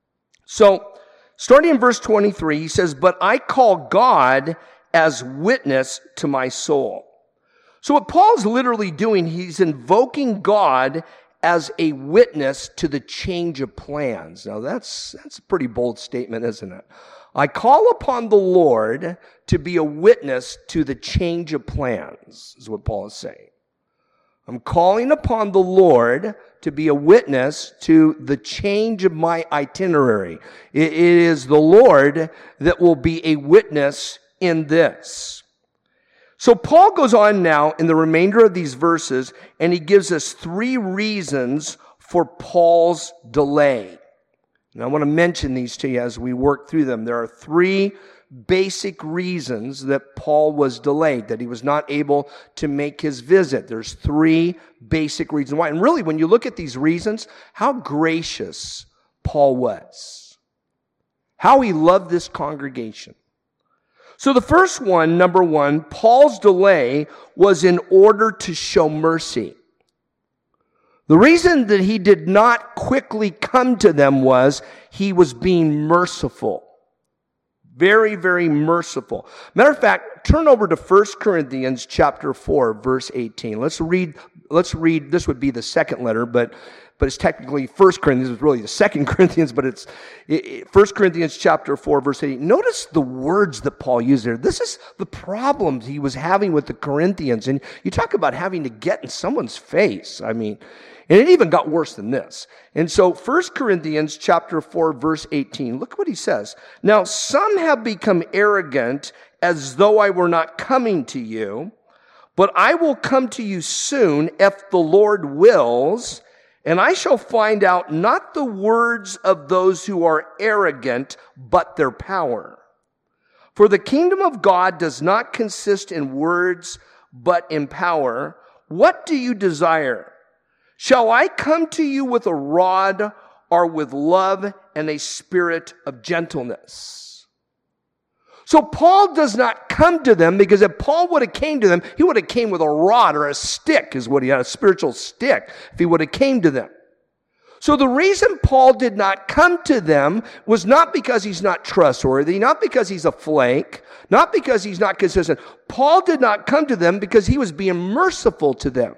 So, starting in verse 23, he says, "But I call God as witness to my soul." So what Paul's literally doing, he's invoking God as a witness to the change of plans. Now that's a pretty bold statement, isn't it? I call upon the Lord to be a witness to the change of plans, is what Paul is saying. I'm calling upon the Lord to be a witness to the change of my itinerary. It is the Lord that will be a witness in this. So Paul goes on now in the remainder of these verses, and he gives us 3 reasons for Paul's delay. And I want to mention these to you as we work through them. There are 3 basic reasons that Paul was delayed, that he was not able to make his visit. There's 3 basic reasons why. And really, when you look at these reasons, how gracious Paul was. How he loved this congregation. So the first one, number 1, Paul's delay was in order to show mercy. The reason that he did not quickly come to them was he was being merciful. Very, very merciful. Matter of fact, turn over to 1 Corinthians chapter 4, verse 18. Let's read, this would be the second letter, but it's technically 1 Corinthians, it's really the 2 Corinthians, but it's 1 Corinthians chapter 4, verse 8. Notice the words that Paul used there. This is the problems he was having with the Corinthians. And you talk about having to get in someone's face. I mean, and it even got worse than this. And so 1 Corinthians chapter 4, verse 18, look what he says. Now, some have become arrogant as though I were not coming to you, But I will come to you soon, if the Lord wills, and I shall find out not the words of those who are arrogant, but their power. For the kingdom of God does not consist in words, but in power. What do you desire? Shall I come to you with a rod, or with love and a spirit of gentleness? So Paul does not come to them, because if Paul would have came to them, he would have came with a rod or a stick, is what he had, a spiritual stick, if he would have came to them. So the reason Paul did not come to them was not because he's not trustworthy, not because he's a flake, not because he's not consistent. Paul did not come to them because he was being merciful to them.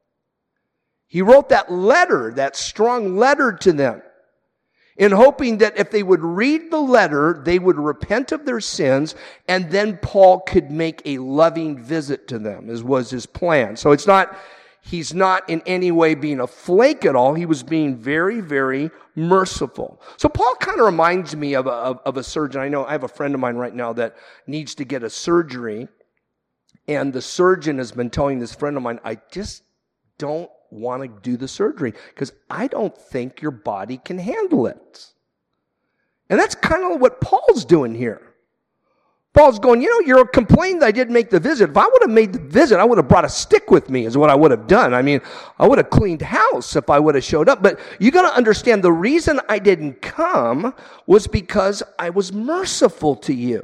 He wrote that letter, that strong letter to them, in hoping that if they would read the letter, they would repent of their sins, and then Paul could make a loving visit to them, as was his plan. So he's not in any way being a flake at all. He was being very, very merciful. So Paul kind of reminds me of a surgeon. I know I have a friend of mine right now that needs to get a surgery, and the surgeon has been telling this friend of mine, I just don't want to do the surgery because I don't think your body can handle it. And that's kind of what Paul's doing here. Paul's going, you're complaining that I didn't make the visit. If I would have made the visit, I would have brought a stick with me, is what I would have done. I mean, I would have cleaned house if I would have showed up. But you got to understand, the reason I didn't come was because I was merciful to you.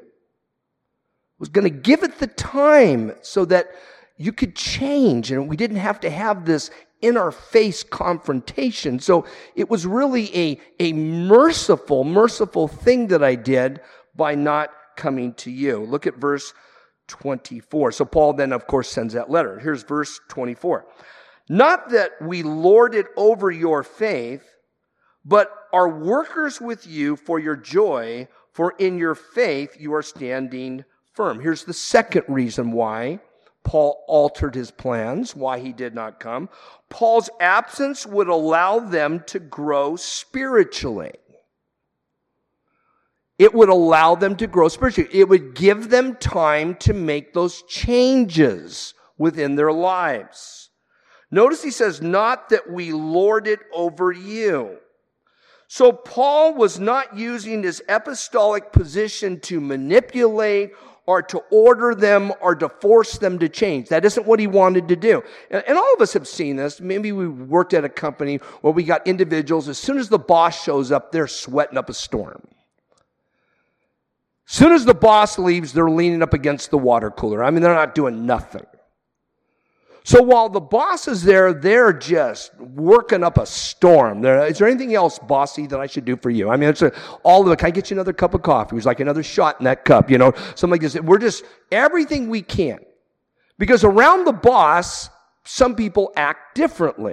I was going to give it the time so that you could change, and we didn't have to have this in-our-face confrontation. So it was really a merciful thing that I did by not coming to you. Look at verse 24. So Paul then, of course, sends that letter. Here's verse 24. Not that we lord it over your faith, but are workers with you for your joy, for in your faith you are standing firm. Here's the second reason why Paul altered his plans, why he did not come. Paul's absence would allow them to grow spiritually. It would allow them to grow spiritually. It would give them time to make those changes within their lives. Notice he says, not that we lord it over you. So Paul was not using his apostolic position to manipulate or to order them or to force them to change. That isn't what he wanted to do. And all of us have seen this. Maybe we worked at a company where we got individuals, as soon as the boss shows up, they're sweating up a storm. As soon as the boss leaves, they're leaning up against the water cooler. I mean, they're not doing nothing. So while the boss is there, they're just working up a storm. Is there anything else, bossy, that I should do for you? I mean, all of it. Can I get you another cup of coffee? It was like another shot in that cup, something like this. We're just everything we can. Because around the boss, some people act differently.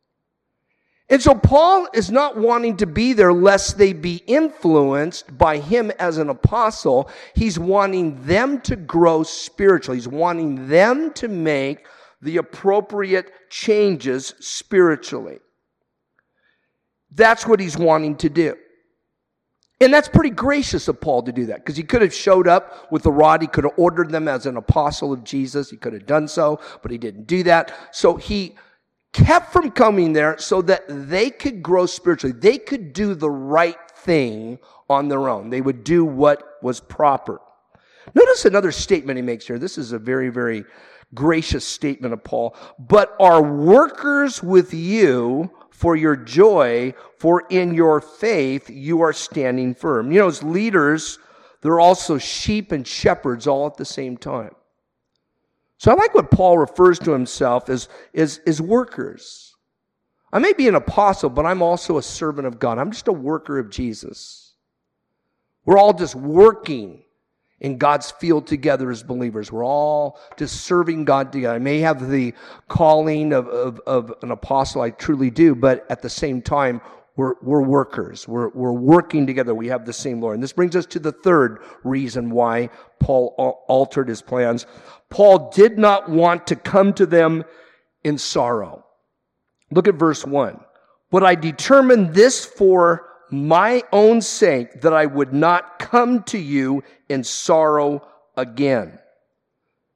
And so Paul is not wanting to be there lest they be influenced by him as an apostle. He's wanting them to grow spiritually. He's wanting them to make the appropriate changes spiritually. That's what he's wanting to do. And that's pretty gracious of Paul to do that, because he could have showed up with the rod. He could have ordered them as an apostle of Jesus. He could have done so, but he didn't do that. So he kept from coming there so that they could grow spiritually. They could do the right thing on their own. They would do what was proper. Notice another statement he makes here. This is a very, very gracious statement of Paul. But are workers with you for your joy, for in your faith you are standing firm. As leaders, they're also sheep and shepherds all at the same time. So I like what Paul refers to himself as workers. I may be an apostle, but I'm also a servant of God. I'm just a worker of Jesus. We're all just working in God's field together as believers. We're all just serving God together. I may have the calling of an apostle, I truly do, but at the same time, we're workers. We're working together. We have the same Lord. And this brings us to the third reason why Paul altered his plans. Paul did not want to come to them in sorrow. Look at verse 1. But I determined this for my own sake, that I would not come to you in sorrow again.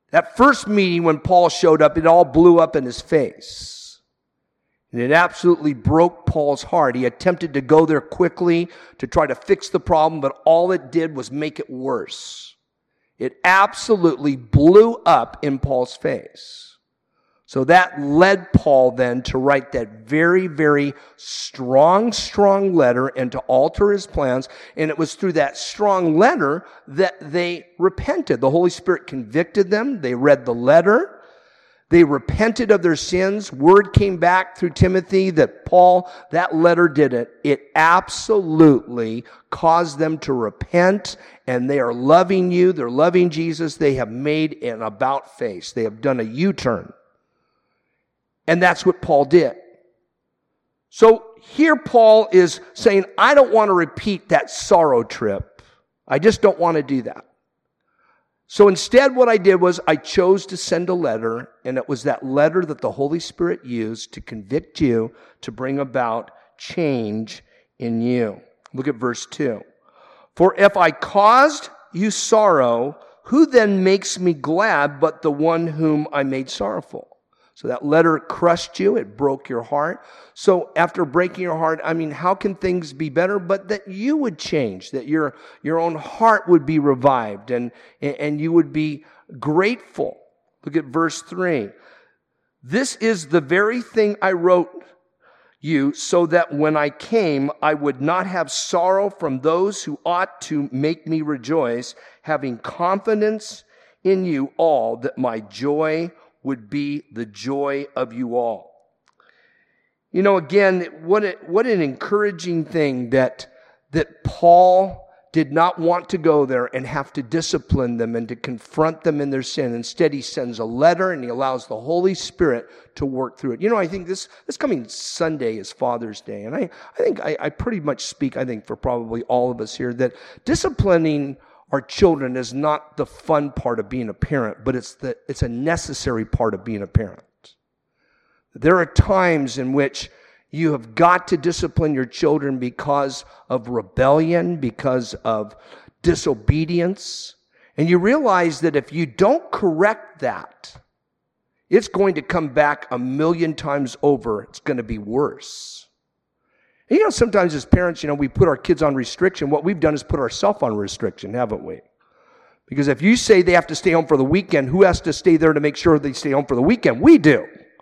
That first meeting when Paul showed up, it all blew up in his face. And it absolutely broke Paul's heart. He attempted to go there quickly to try to fix the problem, but all it did was make it worse. It absolutely blew up in Paul's face. So that led Paul then to write that very, very strong letter and to alter his plans. And it was through that strong letter that they repented. The Holy Spirit convicted them. They read the letter. They repented of their sins. Word came back through Timothy that Paul, that letter did it. It absolutely caused them to repent, and they are loving you. They're loving Jesus. They have made an about face. They have done a U-turn. And that's what Paul did. So here Paul is saying, I don't want to repeat that sorrow trip. I just don't want to do that. So instead what I did was I chose to send a letter, and it was that letter that the Holy Spirit used to convict you, to bring about change in you. Look at verse 2. For if I caused you sorrow, who then makes me glad but the one whom I made sorrowful? So that letter crushed you. It broke your heart. So after breaking your heart, how can things be better? But that you would change, that your own heart would be revived and you would be grateful. Look at verse 3. This is the very thing I wrote you, so that when I came, I would not have sorrow from those who ought to make me rejoice, having confidence in you all, that my joy would be the joy of you all. Again, what an encouraging thing that Paul did not want to go there and have to discipline them and to confront them in their sin. Instead, he sends a letter and he allows the Holy Spirit to work through it. I think this coming Sunday is Father's Day, and I think I pretty much speak, for probably all of us here, that disciplining our children is not the fun part of being a parent, but it's a necessary part of being a parent. There are times in which you have got to discipline your children because of rebellion, because of disobedience. And you realize that if you don't correct that, it's going to come back 1,000,000 times over. It's going to be worse. And sometimes as parents, we put our kids on restriction. What we've done is put ourselves on restriction, haven't we? Because if you say they have to stay home for the weekend, who has to stay there to make sure they stay home for the weekend? We do.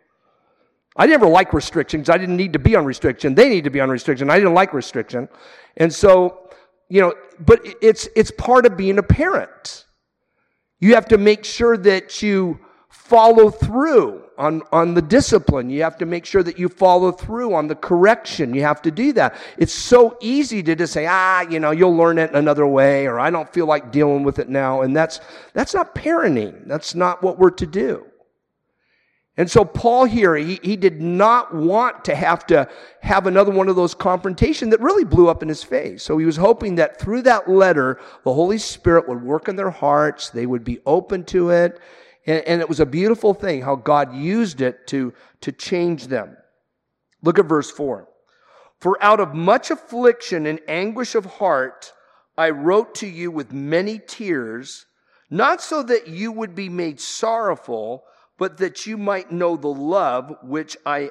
I never liked restrictions. I didn't need to be on restriction. They need to be on restriction. I didn't like restriction. And so, but it's part of being a parent. You have to make sure that you follow through on the discipline. You have to make sure that you follow through on the correction. You have to do that. It's so easy to just say, you'll learn it another way, or I don't feel like dealing with it now. And that's not parenting. That's not what we're to do. And so Paul here, he did not want to have another one of those confrontations that really blew up in his face. So he was hoping that through that letter, the Holy Spirit would work in their hearts. They would be open to it. And it was a beautiful thing how God used it to change them. Look at verse 4. For out of much affliction and anguish of heart, I wrote to you with many tears, not so that you would be made sorrowful, but that you might know the love which I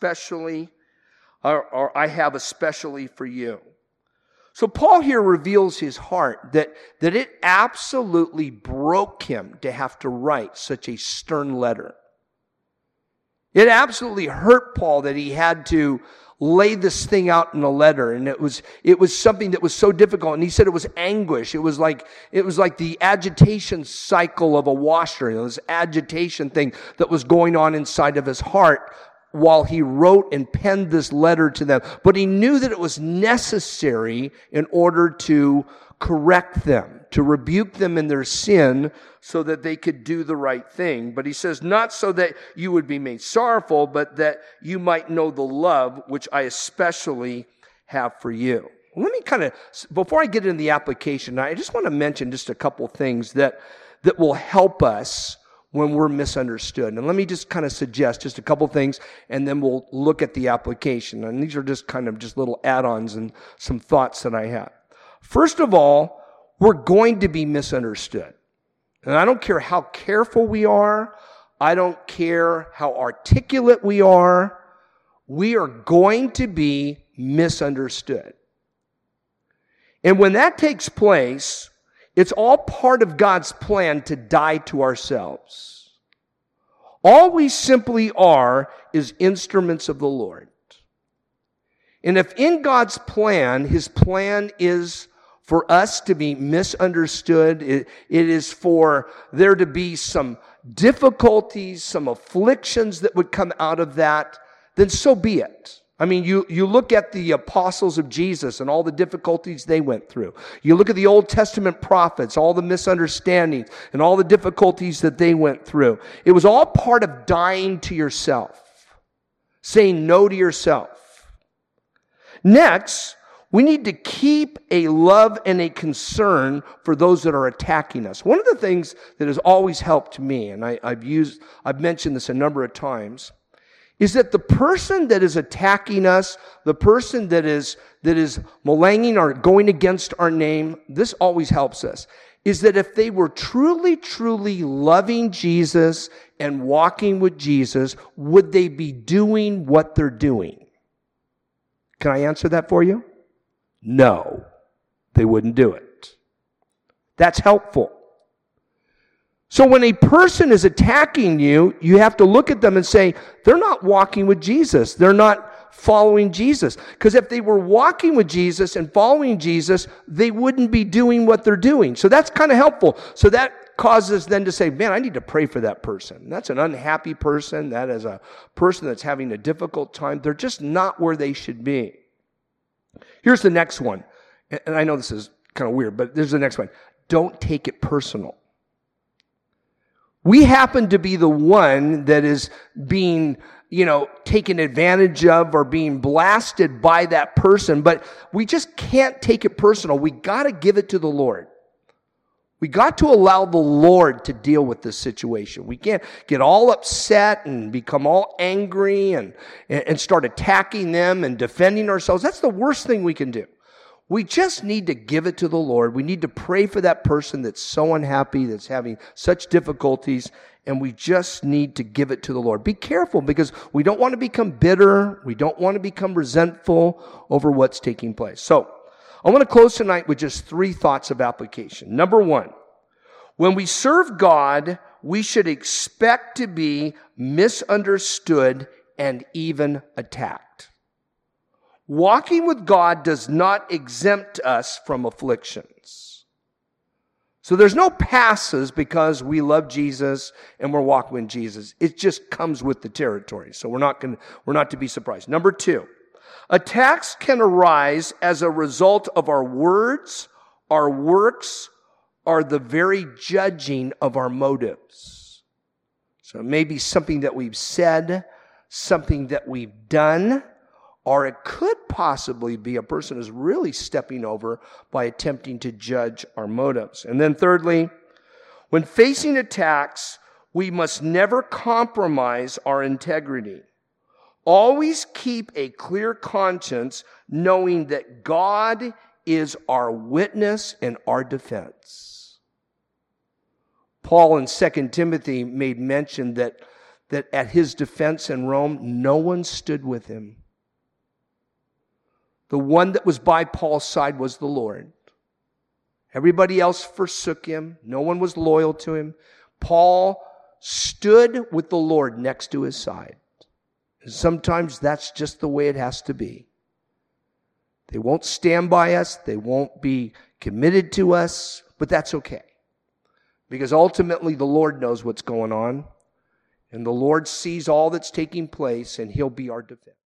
have especially for you. So Paul here reveals his heart that it absolutely broke him to have to write such a stern letter. It absolutely hurt Paul that he had to lay this thing out in a letter, and it was something that was so difficult. And he said it was anguish. It was like the agitation cycle of a washer. This agitation thing that was going on inside of his heart while he wrote and penned this letter to them. But he knew that it was necessary in order to correct them, to rebuke them in their sin so that they could do the right thing. But he says, not so that you would be made sorrowful, but that you might know the love which I especially have for you. Let me before I get into the application, I just want to mention just a couple things that will help us when we're misunderstood. And let me just suggest just a couple things, and then we'll look at the application. And these are just little add-ons and some thoughts that I have. First of all, we're going to be misunderstood. And I don't care how careful we are. I don't care how articulate we are going to be misunderstood. And when that takes place, it's all part of God's plan to die to ourselves. All we simply are is instruments of the Lord. And if in God's plan, His plan is for us to be misunderstood, it is for there to be some difficulties, some afflictions that would come out of that, then so be it. I mean, you look at the apostles of Jesus and all the difficulties they went through. You look at the Old Testament prophets, all the misunderstandings and all the difficulties that they went through. It was all part of dying to yourself, saying no to yourself. Next, we need to keep a love and a concern for those that are attacking us. One of the things that has always helped me, and I've mentioned this a number of times, is that the person that is attacking us, the person that is maligning or going against our name, this always helps us, is that if they were truly, truly loving Jesus and walking with Jesus, would they be doing what they're doing? Can I answer that for you? No, they wouldn't do it. That's helpful. So when a person is attacking you, you have to look at them and say, they're not walking with Jesus. They're not following Jesus. Because if they were walking with Jesus and following Jesus, they wouldn't be doing what they're doing. So that's kind of helpful. So that causes them to say, man, I need to pray for that person. That's an unhappy person. That is a person that's having a difficult time. They're just not where they should be. Here's the next one. And I know this is kind of weird, but there's the next one. Don't take it personal. We happen to be the one that is being, taken advantage of or being blasted by that person, but we just can't take it personal. We got to give it to the Lord. We got to allow the Lord to deal with this situation. We can't get all upset and become all angry and start attacking them and defending ourselves. That's the worst thing we can do. We just need to give it to the Lord. We need to pray for that person that's so unhappy, that's having such difficulties, and we just need to give it to the Lord. Be careful, because we don't want to become bitter. We don't want to become resentful over what's taking place. So, I want to close tonight with just 3 thoughts of application. Number 1, when we serve God, we should expect to be misunderstood and even attacked. Walking with God does not exempt us from afflictions. So there's no passes because we love Jesus and we're walking with Jesus. It just comes with the territory. So we're not to be surprised. Number 2, attacks can arise as a result of our words, our works, or the very judging of our motives. So it may be something that we've said, something that we've done, or it could possibly be a person who's really stepping over by attempting to judge our motives. And then thirdly, when facing attacks, we must never compromise our integrity. Always keep a clear conscience, knowing that God is our witness and our defense. Paul in 2 Timothy made mention that at his defense in Rome, no one stood with him. The one that was by Paul's side was the Lord. Everybody else forsook him. No one was loyal to him. Paul stood with the Lord next to his side. And sometimes that's just the way it has to be. They won't stand by us. They won't be committed to us, but that's okay. Because ultimately the Lord knows what's going on, and the Lord sees all that's taking place, and He'll be our defense.